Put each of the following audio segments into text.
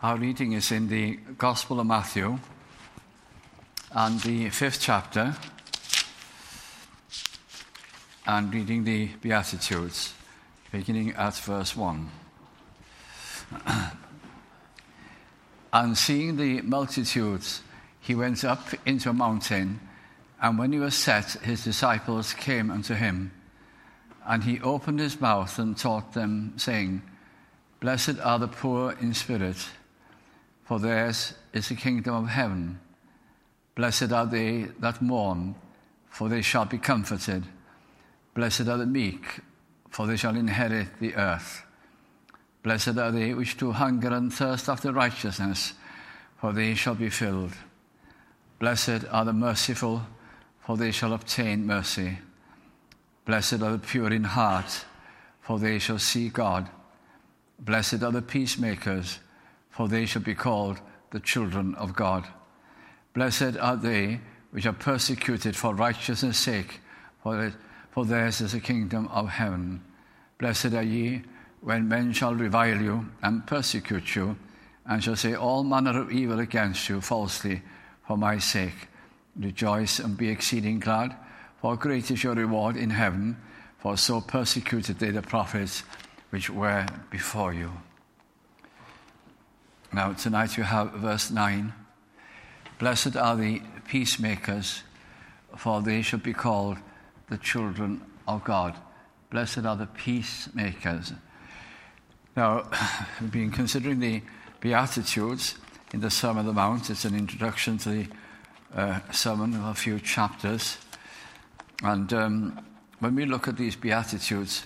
Our reading is in the Gospel of Matthew and the 5th chapter, and reading the Beatitudes, beginning at verse 1. And seeing the multitudes, he went up into a mountain, and when he was set, his disciples came unto him. And he opened his mouth and taught them, saying, Blessed are the poor in spirit, for theirs is the kingdom of heaven. Blessed are they that mourn, for they shall be comforted. Blessed are the meek, for they shall inherit the earth. Blessed are they which do hunger and thirst after righteousness, for they shall be filled. Blessed are the merciful, for they shall obtain mercy. Blessed are the pure in heart, for they shall see God. Blessed are the peacemakers, for they shall be called the children of God. Blessed are they which are persecuted for righteousness' sake, for theirs is the kingdom of heaven. Blessed are ye when men shall revile you and persecute you, and shall say all manner of evil against you falsely for my sake. Rejoice and be exceeding glad, for great is your reward in heaven, for so persecuted they the prophets which were before you. Now tonight you have verse 9. Blessed are the peacemakers, for they shall be called the children of God. Blessed are the peacemakers. Now, we've been considering the Beatitudes in the Sermon on the Mount. It's an introduction to the sermon of a few chapters. And when we look at these Beatitudes,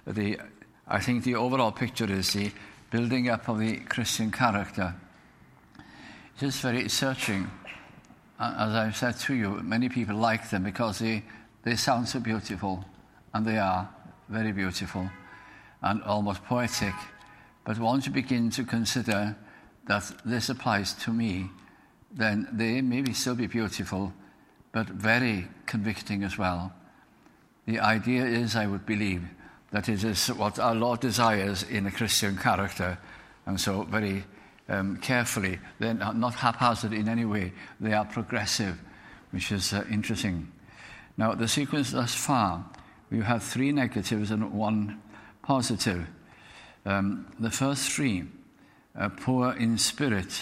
I think the overall picture is the building up of the Christian character. It's just very searching. As I've said to you, many people like them because they sound so beautiful, and they are very beautiful and almost poetic. But once you begin to consider that this applies to me, then they maybe still be beautiful, but very convicting as well. The idea is, I would believe, that it is what our Lord desires in a Christian character. And so very carefully, they're not haphazard in any way. They are progressive, which is interesting. Now, the sequence thus far, we have 3 negatives and 1 positive. The first 3, poor in spirit.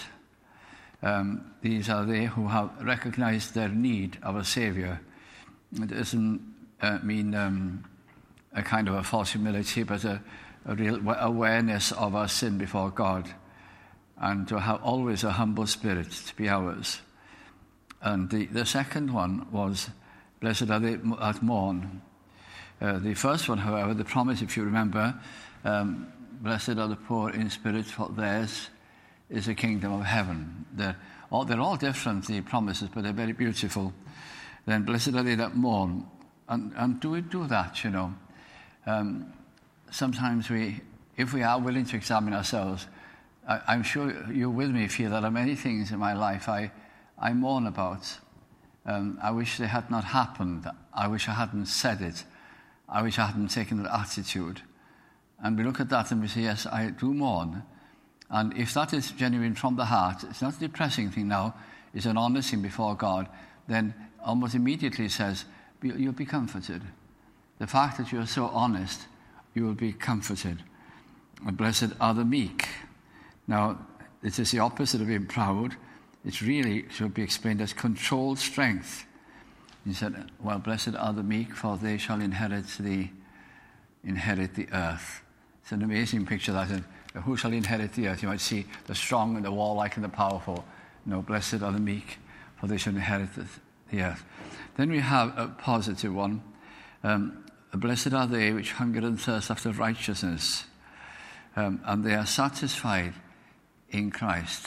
These are they who have recognized their need of a Savior. It doesn't mean a kind of a false humility, but a real awareness of our sin before God, and to have always a humble spirit to be ours. And the second one was, blessed are they that mourn. The first one, however, the promise, if you remember, blessed are the poor in spirit, for theirs is the kingdom of heaven. They're all different, the promises, but they're very beautiful. Then blessed are they that mourn. And do we do that, you know? Sometimes if we are willing to examine ourselves, I'm sure you with me feel that there are many things in my life I mourn about. I wish they had not happened. I wish I hadn't said it. I wish I hadn't taken that attitude. And we look at that and we say, yes, I do mourn. And if that is genuine from the heart, it's not a depressing thing now, it's an honest thing before God, then almost immediately it says, you'll be comforted. The fact that you're so honest, you will be comforted. And blessed are the meek. Now, it is the opposite of being proud. It really should be explained as controlled strength. He said, well, blessed are the meek, for they shall inherit the earth. It's an amazing picture that who shall inherit the earth? You might see the strong and the warlike and the powerful. No, blessed are the meek, for they shall inherit the earth. Then we have a positive one. Blessed are they which hunger and thirst after righteousness, and they are satisfied in Christ.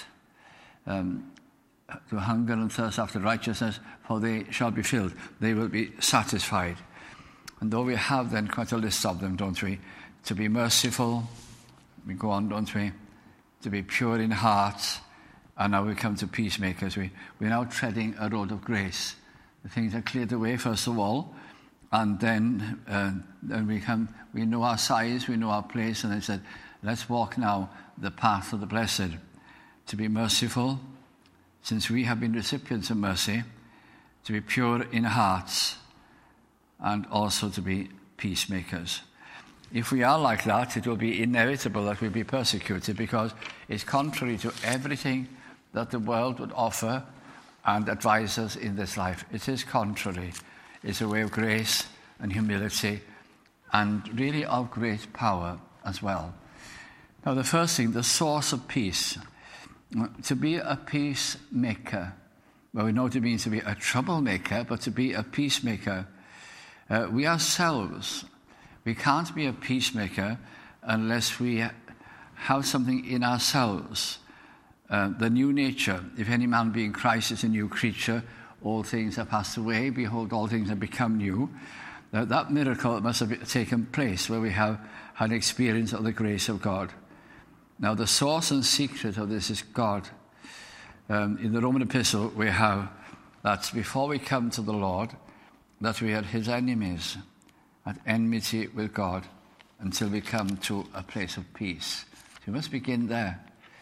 To hunger and thirst after righteousness, for they shall be filled. They will be satisfied. And though we have then quite a list of them, don't we? To be merciful, we go on, don't we? To be pure in heart, and now we come to peacemakers. We're now treading a road of grace. The things are cleared away, first of all, and then we know our size, we know our place, and they said, let's walk now the path of the blessed. to be merciful, since we have been recipients of mercy, to be pure in hearts, and also to be peacemakers. If we are like that, it will be inevitable that we'll be persecuted, because it's contrary to everything that the world would offer and advise us in this life. It is contrary. It's a way of grace and humility, and really of great power as well. Now, the first thing, the source of peace. To be a peacemaker, well, we know what it means to be a troublemaker, but to be a peacemaker, we ourselves, we can't be a peacemaker unless we have something in ourselves. The new nature, if any man be in Christ is a new creature, all things have passed away, behold, all things have become new. That miracle must have taken place where we have had experience of the grace of God. Now, the source and secret of this is God. In the Roman epistle, we have that before we come to the Lord, that we are his enemies, at enmity with God, until we come to a place of peace. So we must begin there.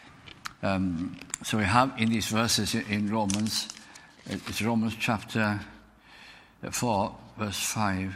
So we have in these verses in Romans, it's Romans chapter 4, verse 5,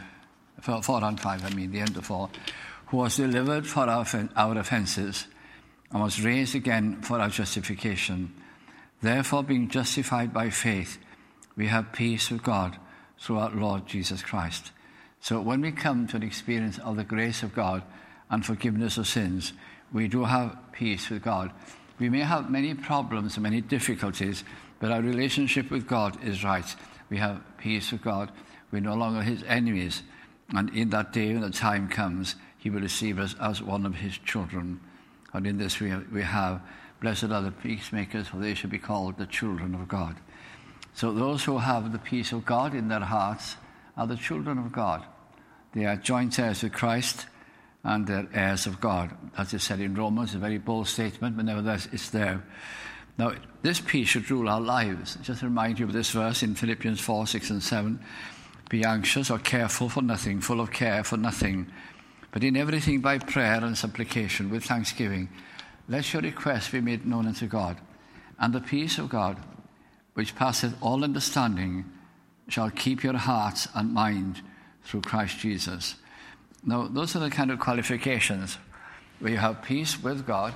4 and 5, the end of 4, who was delivered for our offences, and was raised again for our justification. Therefore, being justified by faith, we have peace with God through our Lord Jesus Christ. So when we come to an experience of the grace of God and forgiveness of sins, we do have peace with God. We may have many problems and many difficulties, but our relationship with God is right. We have peace with God. We're no longer his enemies. And in that day, when the time comes, he will receive us as one of his children. And in this we have, blessed are the peacemakers, for they shall be called the children of God. So those who have the peace of God in their hearts are the children of God. They are joint heirs with Christ, and they're heirs of God. As it said in Romans, a very bold statement, but nevertheless it's there. Now, this peace should rule our lives. Just to remind you of this verse in Philippians 4, 6 and 7. Be anxious or careful for nothing, full of care for nothing. But in everything by prayer and supplication with thanksgiving, let your requests be made known unto God. And the peace of God, which passeth all understanding, shall keep your hearts and mind through Christ Jesus. Now, those are the kind of qualifications where you have peace with God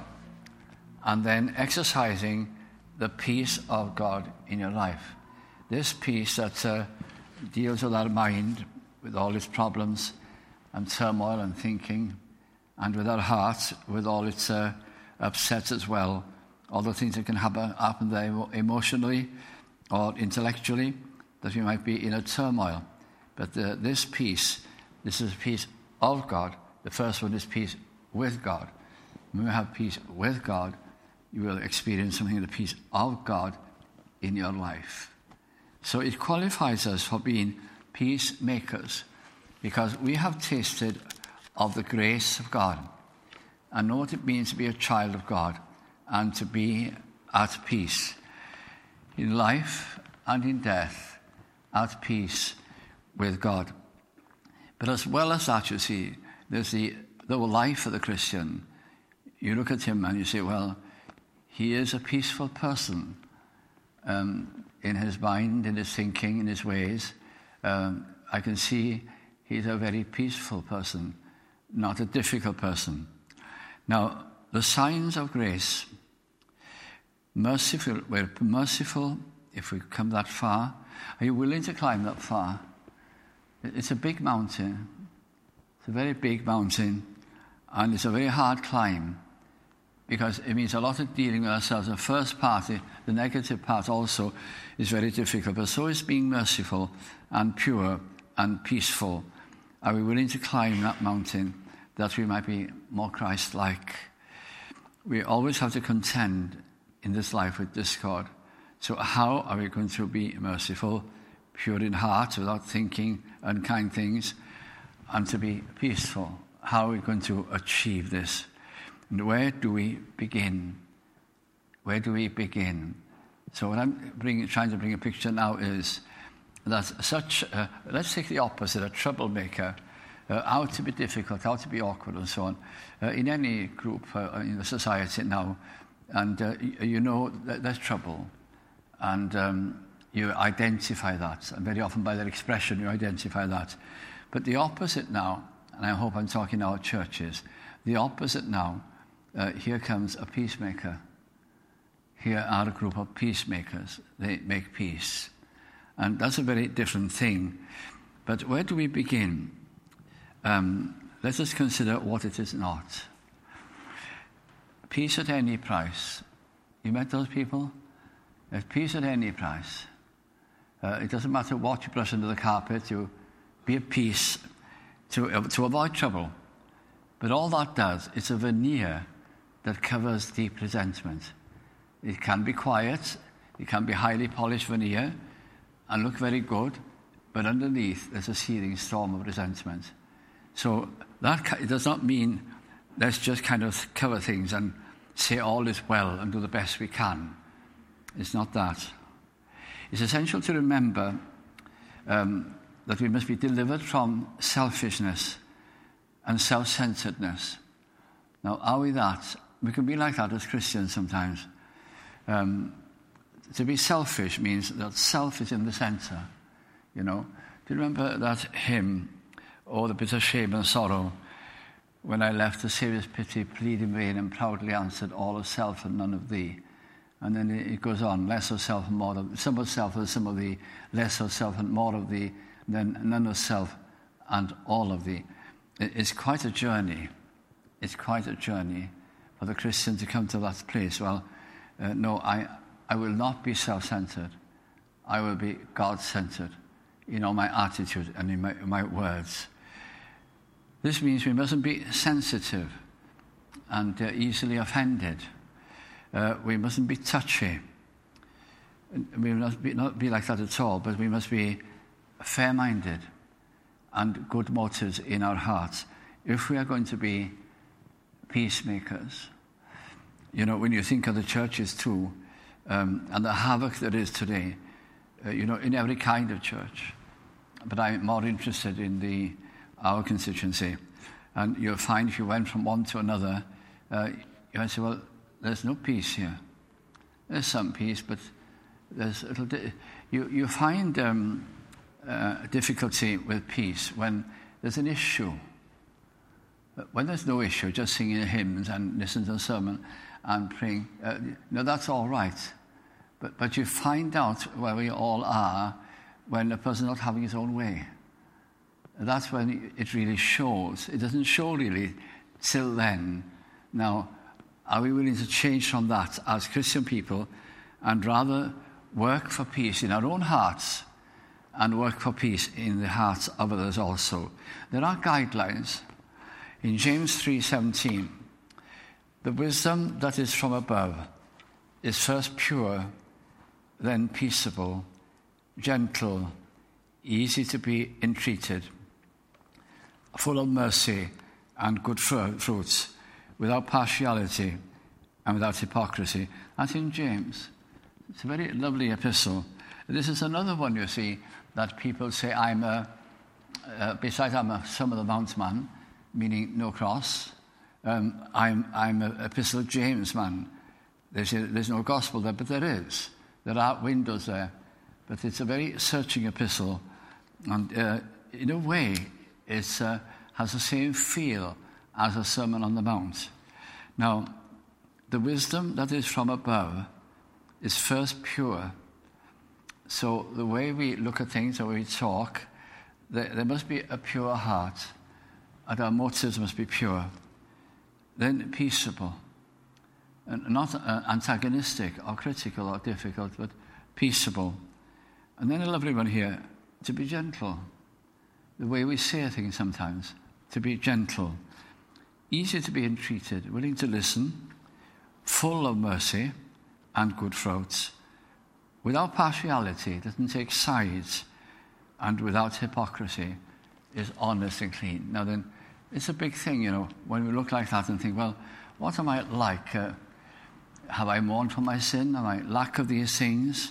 and then exercising the peace of God in your life. This peace that deals with our mind, with all its problems and turmoil and thinking, and with our hearts, with all its upsets as well, all the things that can happen there emotionally or intellectually, that we might be in a turmoil. But this peace, this is peace of God. The first one is peace with God. When you have peace with God, you will experience something of the peace of God in your life. So it qualifies us for being peacemakers, because we have tasted of the grace of God and know what it means to be a child of God and to be at peace in life and in death, at peace with God. But as well as that, you see, there's the life of the Christian. You look at him and you say, well, he is a peaceful person in his mind, in his thinking, in his ways. I can see he's a very peaceful person, not a difficult person. Now, the signs of grace, merciful, we're merciful if we come that far. Are you willing to climb that far? It's a big mountain. It's a very big mountain, and it's a very hard climb, because it means a lot of dealing with ourselves. The first part, the negative part also, is very difficult, but so is being merciful and pure and peaceful. Are we willing to climb that mountain that we might be more Christ-like? We always have to contend in this life with discord. So how are we going to be merciful, pure in heart, without thinking unkind things, and to be peaceful? How are we going to achieve this? And where do we begin? Where do we begin? So what I'm trying to bring a picture now is that let's take the opposite, a troublemaker, out to be difficult, out to be awkward and so on. In any group in the society now, And you know that there's trouble. And you identify that. And very often by their expression, you identify that. But the opposite now, and I hope I'm talking now at churches, the opposite now, here comes a peacemaker. Here are a group of peacemakers. They make peace. And that's a very different thing. But where do we begin? Let us consider what it is not. Peace at any price. You met those people? There's peace at any price. It doesn't matter what you brush under the carpet, you be at peace to avoid trouble. But all that does, it's a veneer that covers deep resentment. It can be quiet, it can be highly polished veneer and look very good, but underneath there's a seething storm of resentment. So that it does not mean let's just kind of cover things and say all is well and do the best we can. It's not that. It's essential to remember that we must be delivered from selfishness and self-centeredness. Now, are we that? We can be like that as Christians sometimes. To be selfish means that self is in the center, you know. Do you remember that hymn, "Oh, the bitter shame and sorrow, when I left the serious pity, plead in vain and proudly answered, all of self and none of thee." And then it goes on, less of self and more of, some of self and some of thee, less of self and more of thee, then none of self and all of thee. It's quite a journey. It's quite a journey for the Christian to come to that place. Well, no, I will not be self-centered. I will be God-centered in all my attitude and in my words. This means we mustn't be sensitive and easily offended. We mustn't be touchy. We must not be like that at all, but we must be fair-minded and good motives in our hearts if we are going to be peacemakers. You know, when you think of the churches too, and the havoc there is today, you know, in every kind of church. But I'm more interested in our constituency. And you'll find if you went from one to another, you might say, well, there's no peace here. There's some peace, but there's a little... You find difficulty with peace when there's an issue. When there's no issue, just singing hymns and listening to a sermon and praying, that's all right. But you find out where we all are when a person's not having his own way. That's when it really shows. It doesn't show really till then. Now, are we willing to change from that as Christian people and rather work for peace in our own hearts and work for peace in the hearts of others also? There are guidelines. In James 3:17, the wisdom that is from above is first pure, then peaceable, gentle, easy to be entreated, full of mercy and good fruits, without partiality and without hypocrisy. That's in James. It's a very lovely epistle. This is another one, you see, that people say, besides I'm a Sermon on the Mount man, meaning no cross, I'm an Epistle of James man. They say there's no gospel there, but there is. There are windows there. But it's a very searching epistle. And in a way, it has the same feel as a Sermon on the Mount. Now, the wisdom that is from above is first pure. So the way we look at things, the way we talk, there must be a pure heart, and our motives must be pure. Then peaceable, and not antagonistic or critical or difficult, but peaceable. And then a lovely one here, to be gentle. The way we say things sometimes, to be gentle. Easy to be entreated, willing to listen, full of mercy and good fruits, without partiality, doesn't take sides, and without hypocrisy, is honest and clean. Now then, it's a big thing, you know, when we look like that and think, well, what am I like? Have I mourned for my sin? Am I lack of these things?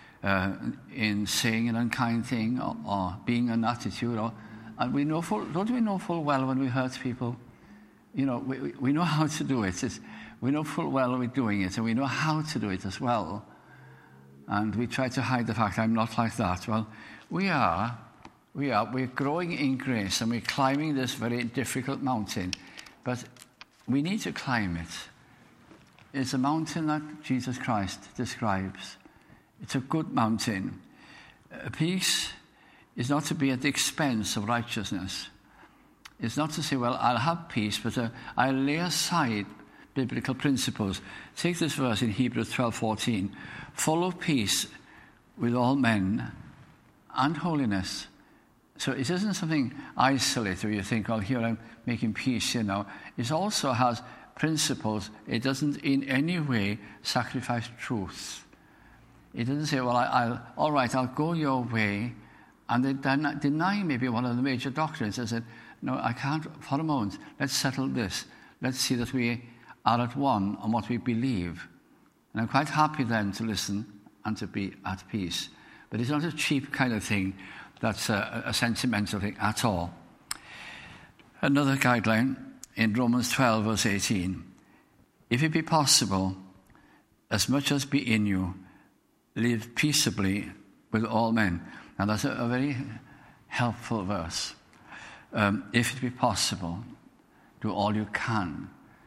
In saying an unkind thing or being an attitude? And don't we know full well when we hurt people? we know how to do it. We know full well we're doing it, and we know how to do it as well. And we try to hide the fact I'm not like that. Well, we're growing in grace, and we're climbing this very difficult mountain. But we need to climb it. It's a mountain that Jesus Christ describes. It's a good mountain. Peace is not to be at the expense of righteousness. It's not to say, well, I'll have peace, but I'll lay aside biblical principles. Take this verse in Hebrews 12:14. Follow peace with all men and holiness. So it isn't something isolated where you think, oh, here I'm making peace, It also has principles. It doesn't in any way sacrifice truth. It doesn't say, well, I'll go your way, and they deny maybe one of the major doctrines. They said, no, I can't, for a moment, let's settle this. Let's see that we are at one on what we believe. And I'm quite happy then to listen and to be at peace. But it's not a cheap kind of thing that's a sentimental thing at all. Another guideline in Romans 12, verse 18. If it be possible, as much as be in you, live peaceably with all men. Now that's a very helpful verse. If it be possible, do all you can.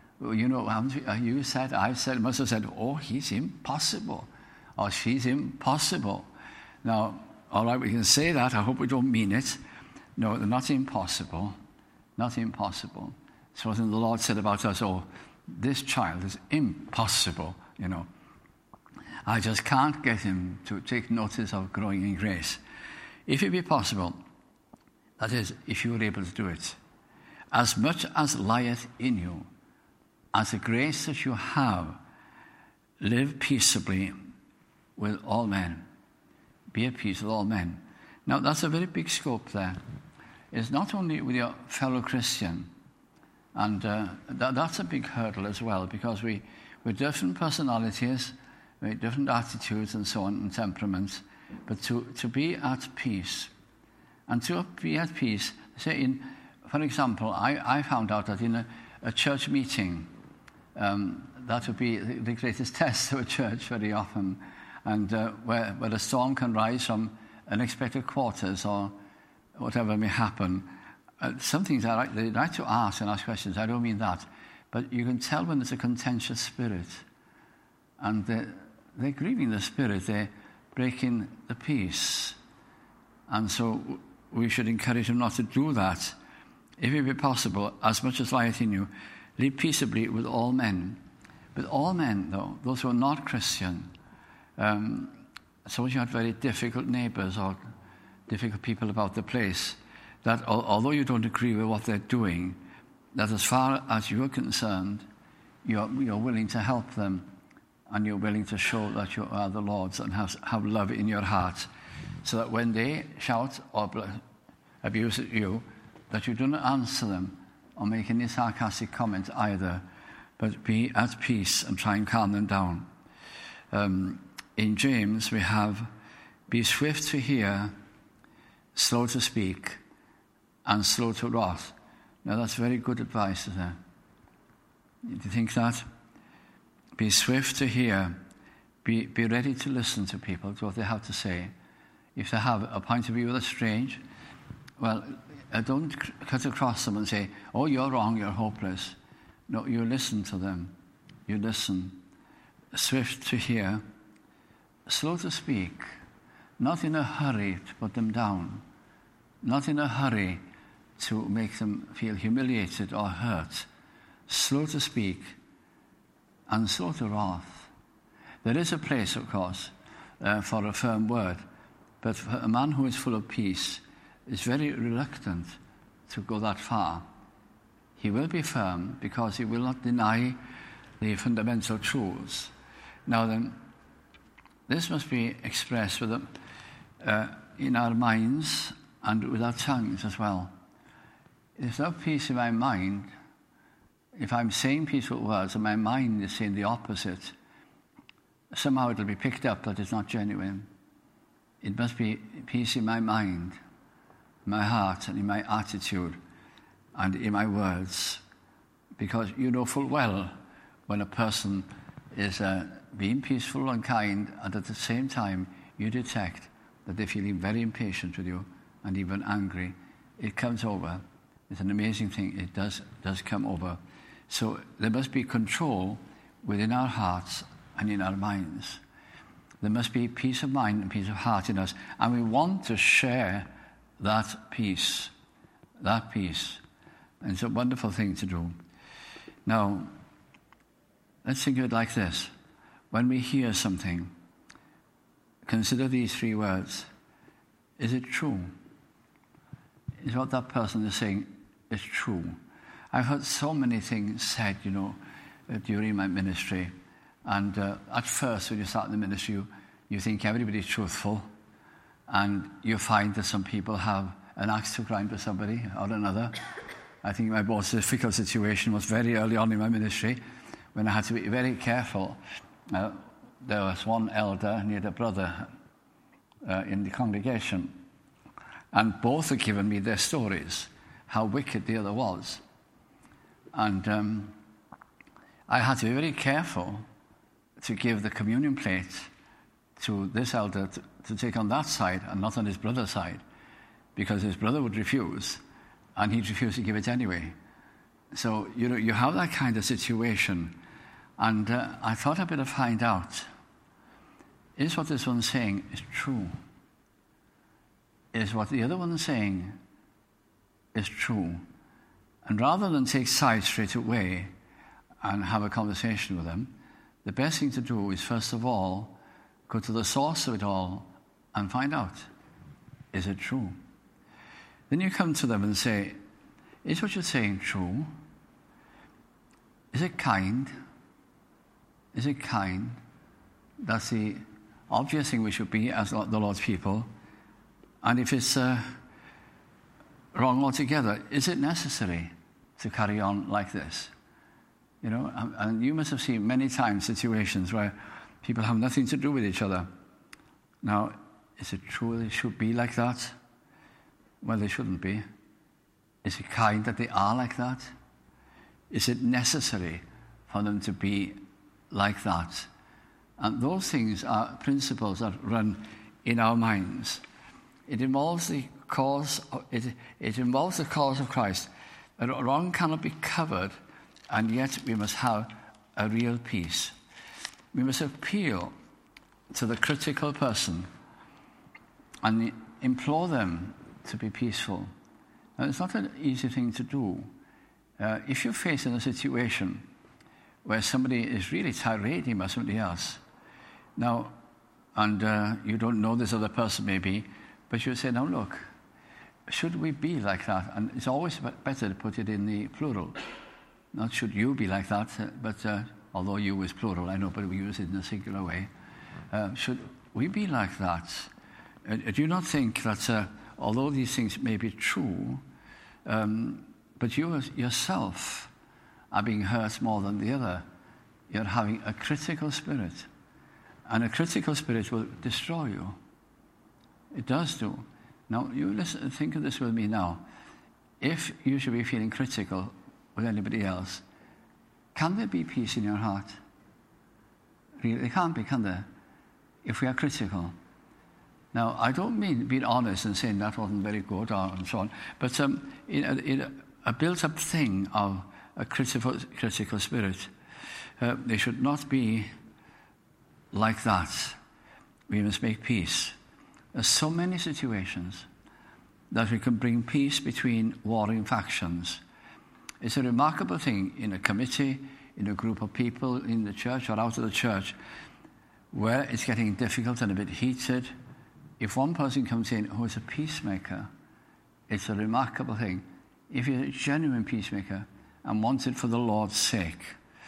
You said, I've said, must have said, oh, he's impossible, or she's impossible. Now, all right, we can say that. I hope we don't mean it. No, they're not impossible. Not impossible. It's what the Lord said about us, oh, this child is impossible, I just can't get him to take notice of growing in grace. If it be possible, that is, if you were able to do it, as much as lieth in you, as the grace that you have, live peaceably with all men. Be at peace with all men. Now, that's a very big scope there. It's not only with your fellow Christian, and that's a big hurdle as well, because we're different personalities, with different attitudes and so on, and temperaments, but to be at peace. And to be at peace, say, for example, I found out that in a church meeting, that would be the greatest test of a church very often, and where a storm can rise from unexpected quarters or whatever may happen. Some things they like to ask and ask questions. I don't mean that. But you can tell when there's a contentious spirit. And they're grieving the spirit. They're breaking the peace. And so we should encourage them not to do that. If it be possible, as much as lieth in you, live peaceably with all men. With all men, though, those who are not Christian. Suppose you had very difficult neighbours or difficult people about the place, that although you don't agree with what they're doing, that as far as you're concerned, you're willing to help them, and you're willing to show that you are the Lord's and have love in your heart, so that when they shout or abuse at you, that you do not answer them or make any sarcastic comment either, but be at peace and try and calm them down. In James we have, be swift to hear, slow to speak, and slow to wrath. Now that's very good advice, isn't it? Do you think that? Be swift to hear, be ready to listen to people, to what they have to say. If they have a point of view that's strange, well, don't cut across them and say, oh, you're wrong, you're hopeless. No, you listen to them. You listen. Swift to hear, slow to speak, not in a hurry to put them down, not in a hurry to make them feel humiliated or hurt. Slow to speak and slow to wrath. There is a place, of course, for a firm word, but for a man who is full of peace is very reluctant to go that far. He will be firm because he will not deny the fundamental truths. Now then, this must be expressed with in our minds and with our tongues as well. If there's no peace in my mind, if I'm saying peaceful words and my mind is saying the opposite, somehow it'll be picked up that it's not genuine. It must be peace in my mind, my heart, and in my attitude, and in my words. because you know full well when a person is being peaceful and kind, and at the same time you detect that they're feeling very impatient with you and even angry. It comes over. It's an amazing thing. It does come over. So there must be control within our hearts and in our minds. There must be peace of mind and peace of heart in us. And we want to share that peace. That peace. And it's a wonderful thing to do. Now, let's think of it like this. When we hear something, consider these 3 words. Is it true? Is what that person is saying is true? I've heard so many things said, during my ministry. And at first, when you start in the ministry, you think everybody's truthful. And you find that some people have an axe to grind with somebody or another. I think my most difficult situation was very early on in my ministry when I had to be very careful. There was one elder and he had a brother in the congregation. And both had given me their stories, how wicked the other was. And I had to be very careful to give the communion plate to this elder to take on that side and not on his brother's side, because his brother would refuse, and he'd refuse to give it anyway. So, you have that kind of situation. And I thought I'd better find out, is what this one's saying is true? Is what the other one's saying is true? And rather than take sides straight away and have a conversation with them, the best thing to do is, first of all, go to the source of it all and find out, is it true? Then you come to them and say, is what you're saying true? Is it kind? Is it kind? That's the obvious thing we should be as the Lord's people. And if it's wrong altogether, is it necessary to carry on like this? And you must have seen many times situations where people have nothing to do with each other. Now, is it true they should be like that? Well, they shouldn't be. Is it kind that they are like that? Is it necessary for them to be like that? And those things are principles that run in our minds. It involves the cause. It involves the cause of Christ. Wrong cannot be covered, and yet we must have a real peace. We must appeal to the critical person and implore them to be peaceful. And it's not an easy thing to do. If you're facing a situation where somebody is really tirading about somebody else, now, and you don't know this other person maybe, but you say, now look, should we be like that? And it's always better to put it in the plural. Not should you be like that, but although you is plural, I know, but we use it in a singular way. Should we be like that? Do you not think that although these things may be true, but you yourself are being hurt more than the other? You're having a critical spirit. And a critical spirit will destroy you. It does do. Now, you listen, think of this with me now. If you should be feeling critical with anybody else, can there be peace in your heart? Really, there can't be, can there? If we are critical. Now, I don't mean being honest and saying that wasn't very good and so on, but in a built-up thing of a critical spirit, they should not be like that. We must make peace. There's so many situations that we can bring peace between warring factions. It's a remarkable thing in a committee, in a group of people, in the church or out of the church, where it's getting difficult and a bit heated. If one person comes in who is a peacemaker, it's a remarkable thing. If you're a genuine peacemaker and wants it for the Lord's sake.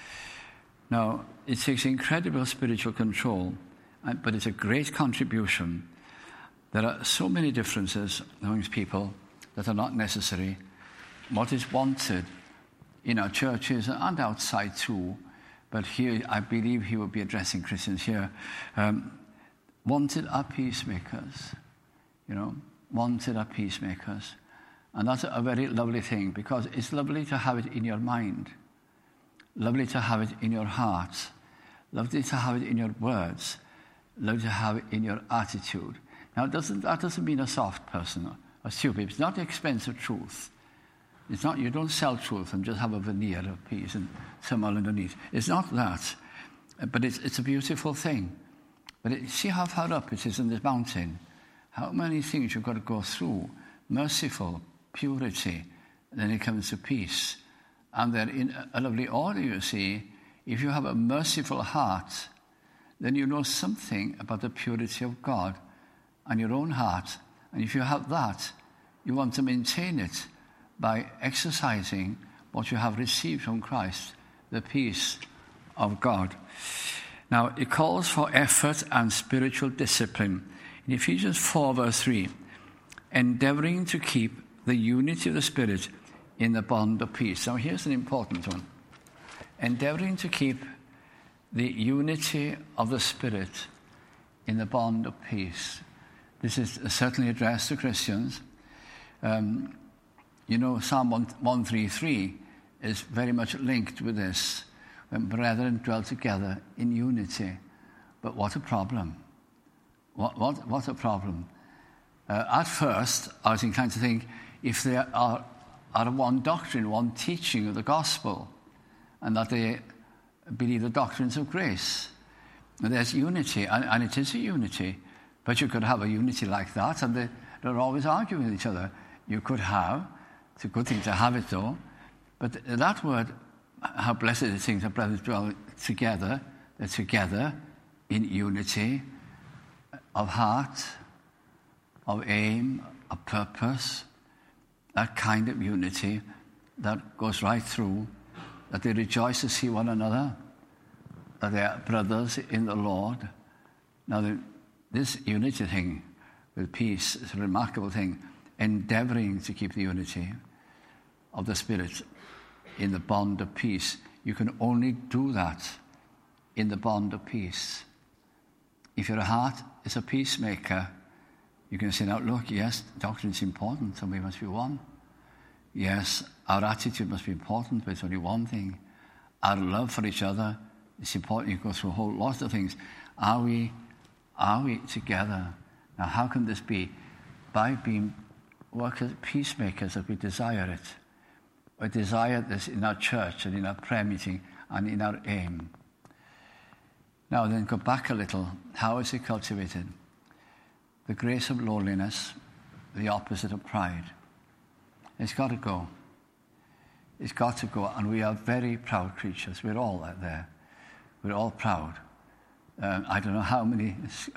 Now, it takes incredible spiritual control, but it's a great contribution. There are so many differences amongst people that are not necessary. What is wanted in our churches and outside too, but here I believe he will be addressing Christians here. Wanted are peacemakers, wanted are peacemakers. And that's a very lovely thing, because it's lovely to have it in your mind lovely to have it in your heart, lovely to have it in your words, lovely to have it in your attitude. Now, that doesn't mean a soft person or stupid. It's not the expense of truth. It's not, you don't sell truth and just have a veneer of peace and somehow underneath. It's not that. But it's a beautiful thing. But see how far up it is in this mountain. How many things you've got to go through. Merciful, purity, and then it comes to peace. And then in a lovely order, you see, if you have a merciful heart, then you know something about the purity of God and your own heart. And if you have that, you want to maintain it by exercising what you have received from Christ, the peace of God. Now, it calls for effort and spiritual discipline. In Ephesians 4, verse 3, endeavoring to keep the unity of the Spirit in the bond of peace. Now, here's an important one. Endeavoring to keep the unity of the Spirit in the bond of peace. This is certainly addressed to Christians. Psalm 133 is very much linked with this. When brethren dwell together in unity. But what a problem. What a problem. At first, I was inclined to think if they are one doctrine, one teaching of the gospel, and that they believe the doctrines of grace, and there's unity, and it is a unity, but you could have a unity like that, and they're always arguing with each other. You could have, it's a good thing to have it though, but that word, how blessed it is that brothers dwell together, they're together in unity of heart, of aim, of purpose, that kind of unity that goes right through, that they rejoice to see one another, that they are brothers in the Lord. Now, this unity thing with peace is a remarkable thing, endeavoring to keep the unity of the Spirit in the bond of peace. You can only do that in the bond of peace. If your heart is a peacemaker, you can say, now look, yes, doctrine is important, and we must be one. Yes, our attitude must be important, but it's only one thing. Our love for each other is important. You go through a whole lot of things. Are we together? Now, how can this be? By being workers, peacemakers, that we desire it. We desire this in our church and in our prayer meeting and in our aim. Now then, go back a little. How is it cultivated? The grace of lowliness, the opposite of pride. It's got to go. It's got to go. And we are very proud creatures. We're all out there. We're all proud. I don't know how many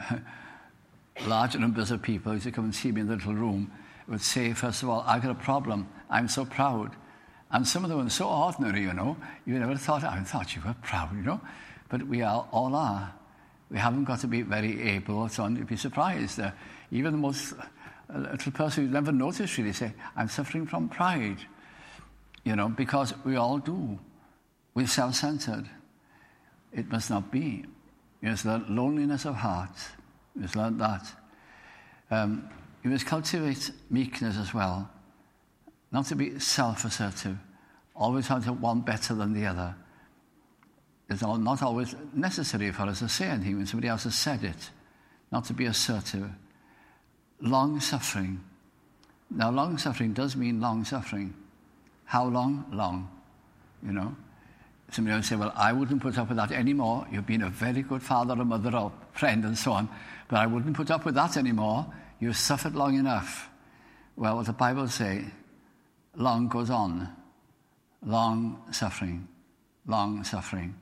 large numbers of people who come and see me in the little room would say, first of all, I've got a problem. I'm so proud. And some of them are so ordinary, you never thought, I thought you were proud, But we all are. We haven't got to be very able or so on. You'd be surprised. Even the most little person who's never noticed really say, I'm suffering from pride. Because we all do. We're self-centered. It must not be. You must learn loneliness of heart. You must learn that. You must cultivate meekness as well. Not to be self-assertive, always have to one better than the other. It's not always necessary for us to say anything when somebody else has said it, not to be assertive. Long-suffering. Now, long-suffering does mean long-suffering. How long? Long. Somebody will say, well, I wouldn't put up with that anymore. You've been a very good father or mother or friend and so on, but I wouldn't put up with that anymore. You've suffered long enough. Well, what the Bible says, long goes on. Long suffering. Long suffering.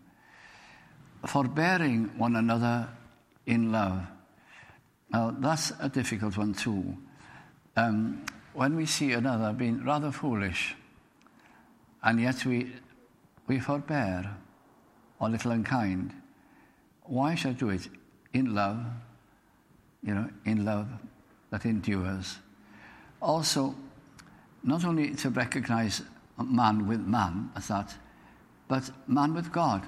Forbearing one another in love. Now, that's a difficult one too. When we see another being rather foolish, and yet we forbear, or little unkind, why should I do it? In love, in love that endures. Also, not only to recognize man with man as that, but man with God.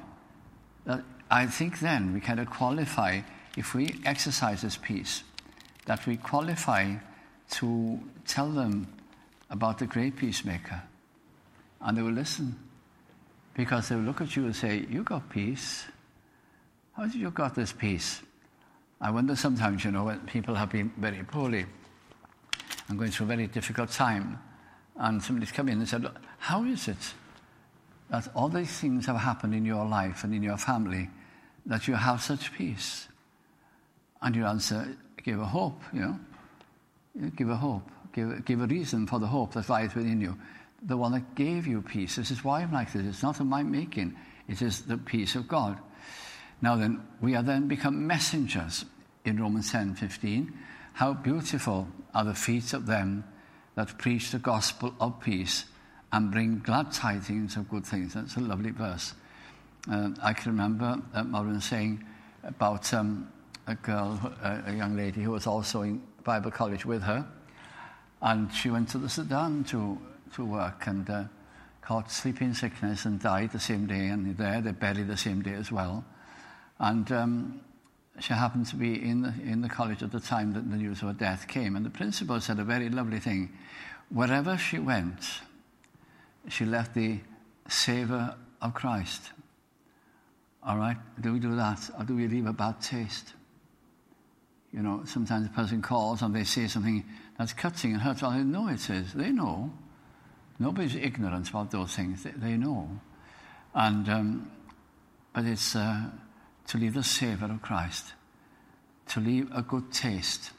I think then we kind of qualify, if we exercise this peace, that we qualify to tell them about the great peacemaker. And they will listen. because they will look at you and say, you got peace. How did you got this peace? I wonder sometimes, when people have been very poorly and going through a very difficult time, and somebody's come in and said, look, how is it that all these things have happened in your life and in your family that you have such peace? And your answer, give a hope, Give a hope. Give a reason for the hope that lies within you. The one that gave you peace. This is why I'm like this. It's not of my making. It is the peace of God. Now then, we are then become messengers in Romans 10:15. How beautiful are the feet of them that preach the gospel of peace and bring glad tidings of good things. That's a lovely verse. I can remember Maureen saying about a girl, a young lady who was also in Bible college with her, and she went to the Sudan to work and caught sleeping sickness and died the same day, and they buried the same day as well. And she happened to be in the college at the time that the news of her death came, and the principal said a very lovely thing. Wherever she went, she left the savour of Christ. All right? Do we do that? Or do we leave a bad taste? Sometimes a person calls and they say something that's cutting and hurts. Well, they know it is. They know. Nobody's ignorant about those things. They know. And but it's to leave the savour of Christ, to leave a good taste.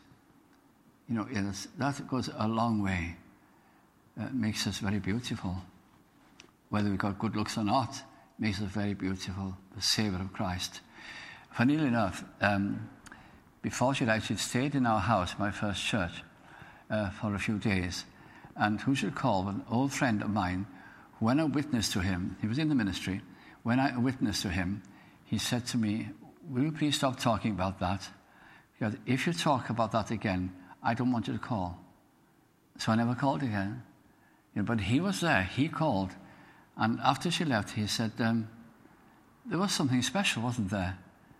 That goes a long way. It makes us very beautiful. Whether we've got good looks or not, makes us very beautiful. The savour of Christ. Funnily enough, before she died, she'd stayed in our house, my first church, for a few days. And who should call but an old friend of mine, when I witnessed to him, he was in the ministry, when I witnessed to him, he said to me, will you please stop talking about that? Because if you talk about that again, I don't want you to call. So I never called again. But he was there, he called. And after she left, he said, there was something special, wasn't there?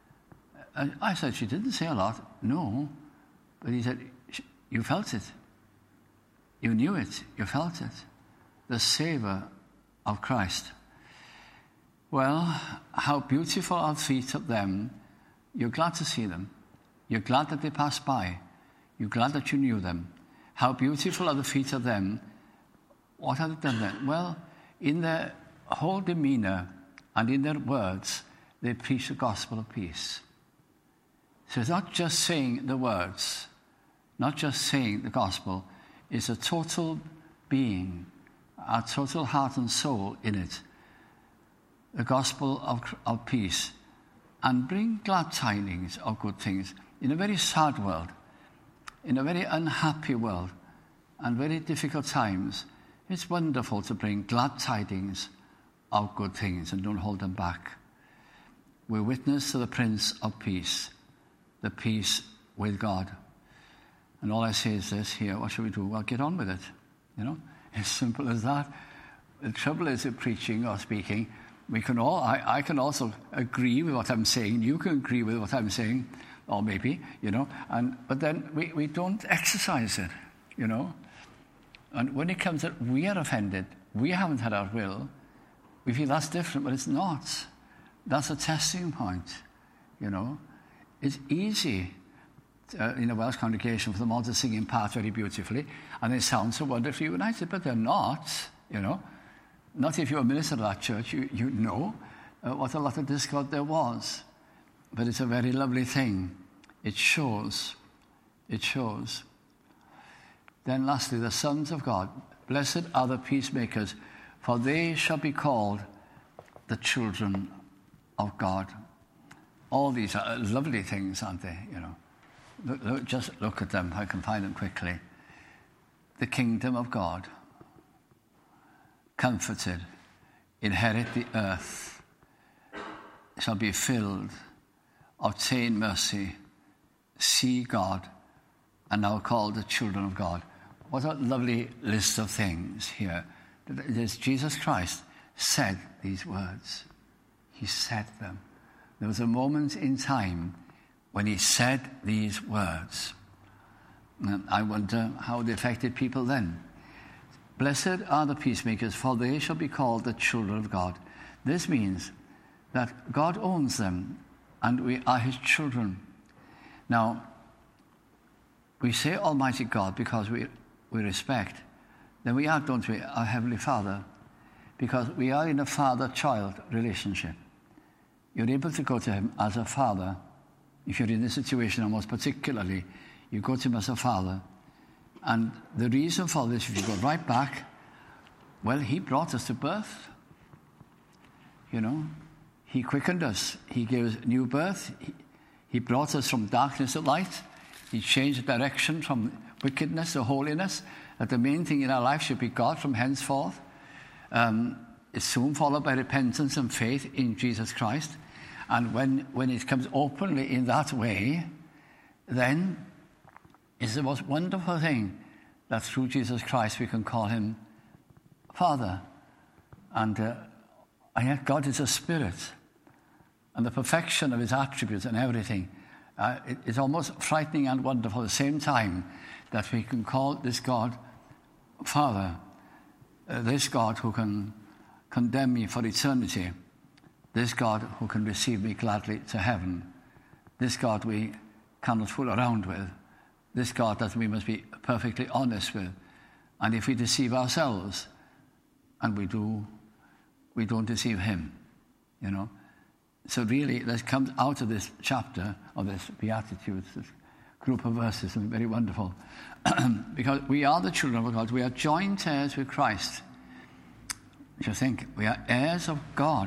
I said, she didn't say a lot. No. But he said, you felt it. You knew it. You felt it. The savour of Christ. Well, how beautiful are the feet of them. You're glad to see them. You're glad that they passed by. You're glad that you knew them. How beautiful are the feet of them. What have they done then? Well, in their whole demeanour and in their words, they preach the gospel of peace. So it's not just saying the words, not just saying the gospel. It's a total being, a total heart and soul in it. The gospel of peace, and bring glad tidings of good things in a very sad world, in a very unhappy world, and very difficult times. It's wonderful to bring glad tidings of good things and don't hold them back. We're witness to the Prince of Peace, the peace with God. And all I say is this here, what should we do? Well, get on with it. As simple as that. The trouble is in preaching or speaking, I can also agree with what I'm saying. You can agree with what I'm saying, or maybe, but then we don't exercise it, And when it comes that we are offended, we haven't had our will, we feel that's different, but it's not. That's a testing point, It's easy in a Welsh congregation for them all to sing in part very beautifully, and they sound so wonderfully united, but they're not, Not if you're a minister of that church, you know what a lot of discord there was. But it's a very lovely thing. It shows. It shows. Then lastly, the sons of God. Blessed are the peacemakers, for they shall be called the children of God. All these are lovely things, aren't they? Just look at them. I can find them quickly. The kingdom of God. Comforted, inherit the earth, shall be filled, obtain mercy, see God, and now called the children of God. What a lovely list of things here. Jesus Christ said these words. He said them. There was a moment in time when he said these words. And I wonder how they affected people then. Blessed are the peacemakers, for they shall be called the children of God. This means that God owns them and we are his children. Now, we say Almighty God because we respect. Then we are, don't we, our Heavenly Father, because we are in a father-child relationship. You're able to go to him as a father. If you're in this situation, almost particularly, you go to him as a father. And the reason for this, if you go right back, well, he brought us to birth. You know, he quickened us. He gave us new birth. He brought us from darkness to light. He changed the direction from wickedness to holiness. That the main thing in our life should be God from henceforth. It's soon followed by repentance and faith in Jesus Christ. And when it comes openly in that way, then it's the most wonderful thing that through Jesus Christ we can call him Father. And yet God is a spirit. And the perfection of his attributes and everything, it's almost frightening and wonderful at the same time that we can call this God Father. This God who can condemn me for eternity. This God who can receive me gladly to heaven. This God we cannot fool around with. This God that we must be perfectly honest with. And if we deceive ourselves, and we don't deceive him, you know. So really, that comes out of this chapter, of this Beatitudes, this group of verses, and very wonderful. Because we are the children of God. We are joint heirs with Christ. You think, we are heirs of God.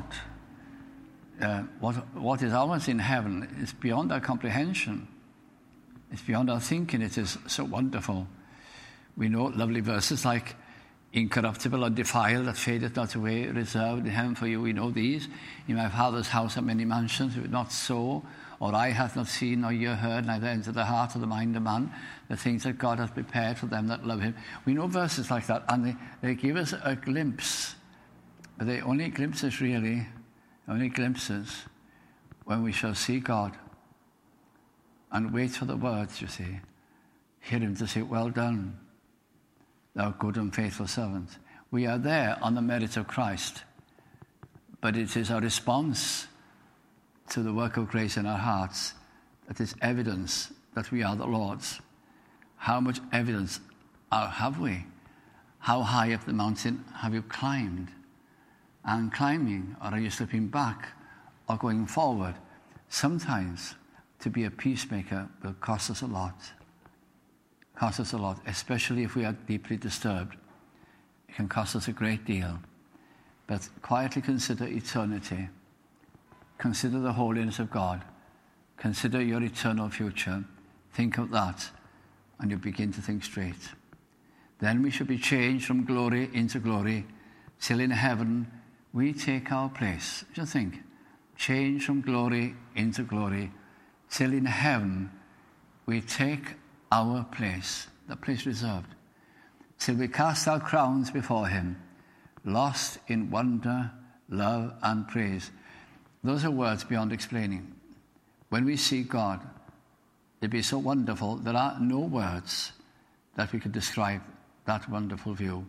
What is ours in heaven is beyond our comprehension. It's beyond our thinking. It is so wonderful. We know lovely verses like, incorruptible, undefiled, that fadeth not away, reserved in heaven for you. We know these. In my Father's house are many mansions. If it not so, or eye hath not seen, nor ear heard, neither entered the heart or the mind of man, the things that God hath prepared for them that love him. We know verses like that, and they give us a glimpse. But they only glimpses, really, only glimpses when we shall see God. And wait for the words, you see. Hear him to say, well done, thou good and faithful servant. We are there on the merit of Christ, but it is our response to the work of grace in our hearts that is evidence that we are the Lord's. How much evidence have we? How high up the mountain have you climbed? And climbing, or are you slipping back or going forward? Sometimes to be a peacemaker will cost us a lot. Cost us a lot, especially if we are deeply disturbed. It can cost us a great deal. But quietly consider eternity. Consider the holiness of God. Consider your eternal future. Think of that, and you begin to think straight. Then we should be changed from glory into glory, till in heaven we take our place. Just think, change from glory into glory, till in heaven we take our place, the place reserved, till we cast our crowns before him, lost in wonder, love, and praise. Those are words beyond explaining. When we see God, it'd be so wonderful. There are no words that we could describe that wonderful view.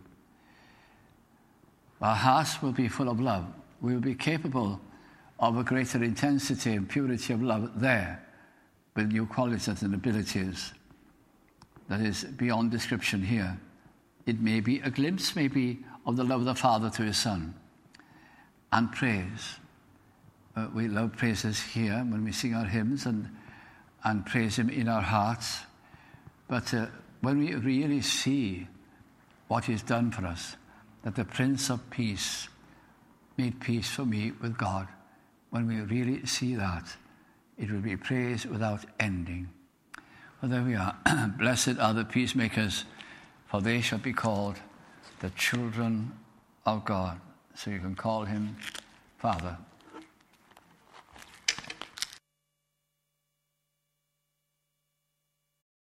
Our hearts will be full of love. We will be capable of a greater intensity and purity of love there, with new qualities and abilities that is beyond description here. It may be a glimpse, maybe, of the love of the Father to his Son. And praise. We love praises here when we sing our hymns and praise him in our hearts. But when we really see what he's done for us, that the Prince of Peace made peace for me with God, when we really see that, it will be praise without ending. Well, there we are. Blessed are the peacemakers, for they shall be called the children of God. So you can call him Father.